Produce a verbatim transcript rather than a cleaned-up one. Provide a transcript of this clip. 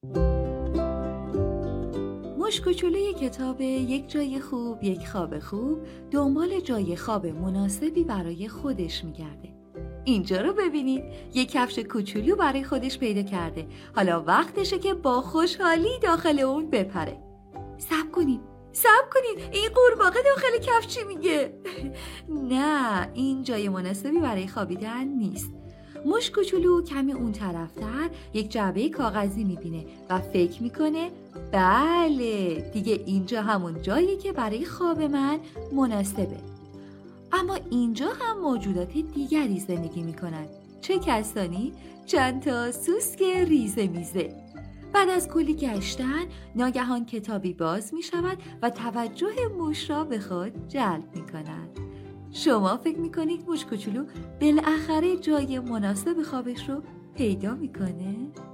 موش کوچولوی کتاب یک جای خوب یک خواب خوب دنبال جای خواب مناسبی برای خودش میگرده. اینجا رو ببینید، یک کفش کوچولو برای خودش پیدا کرده. حالا وقتشه که با خوشحالی داخل اون بپره. صبر کنید صبر کنید این قورباغه داخل کفش چی میگه؟ نه، این جای مناسبی برای خوابیدن نیست. موش کوچولو کمی اون طرفتر یک جعبه کاغذی میبینه و فکر میکنه بله دیگه اینجا همون جایی که برای خواب من مناسبه. اما اینجا هم موجودات دیگری زندگی میکنن. چه کسانی؟ چند تا سوسک ریزه میزه. بعد از کلی گشتن ناگهان کتابی باز میشود و توجه موش را به خود جلب میکند. شما فکر میکنید موش کوچولو بالاخره جای مناسب خوابش رو پیدا میکنه؟